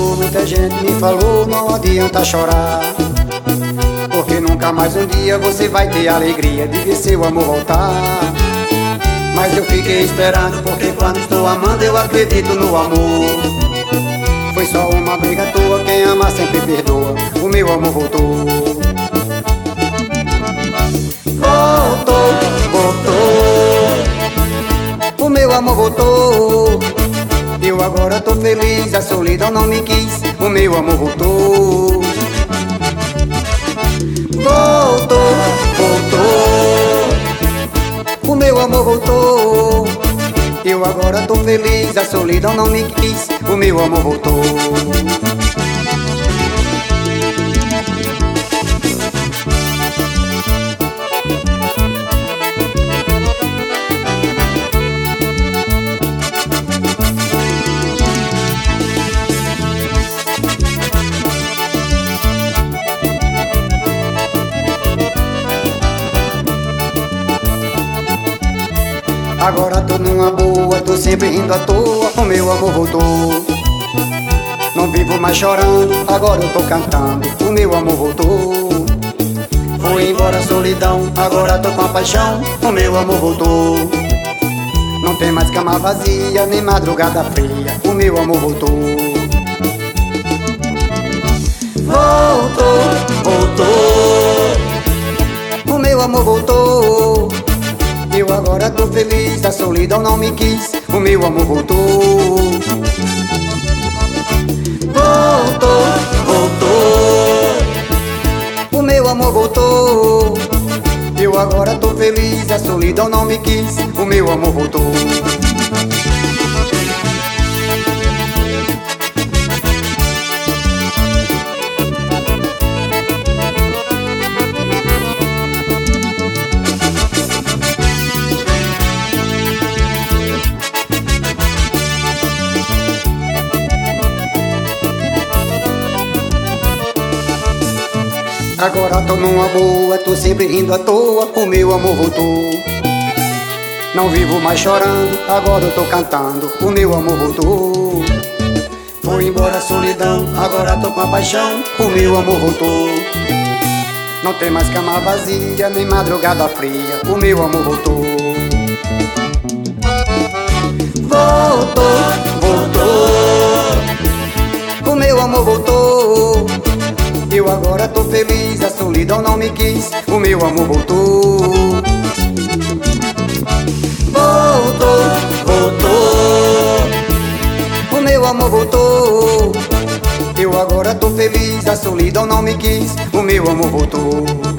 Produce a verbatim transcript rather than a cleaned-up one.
voltou, muita gente me falou, não adianta chorar, porque nunca mais um dia você vai ter alegria de ver seu amor voltar. Mas eu fiquei esperando, porque quando estou amando eu acredito no amor. Foi só uma briga à toa, quem ama sempre perdoa, o meu amor voltou. Voltou, voltou, o meu amor voltou. Eu agora tô feliz, a solidão não me quis, o meu amor voltou. Voltou, voltou, o meu amor voltou. Eu agora tô feliz, a solidão não me quis, o meu amor voltou. Agora tô numa boa, tô sempre rindo à toa, o meu amor voltou. Não vivo mais chorando, agora eu tô cantando, o meu amor voltou. Foi embora a solidão, agora tô com a paixão, o meu amor voltou. Não tem mais cama vazia, nem madrugada fria, o meu amor voltou. Voltou, voltou, o meu amor voltou. Eu agora tô feliz, a solidão não me quis, o meu amor voltou. Voltou, voltou, o meu amor voltou. Eu agora tô feliz, a solidão não me quis, o meu amor voltou. Agora tô numa boa, tô sempre rindo à toa, o meu amor voltou. Não vivo mais chorando, agora eu tô cantando, o meu amor voltou. Foi embora a solidão, agora tô com a paixão, o meu amor voltou. Não tem mais cama vazia, nem madrugada fria, o meu amor voltou. Voltou, voltou, o meu amor voltou. Eu agora tô feliz, a solidão não me quis, o meu amor voltou. Voltou, voltou, o meu amor voltou. Eu agora tô feliz, a solidão não me quis, o meu amor voltou.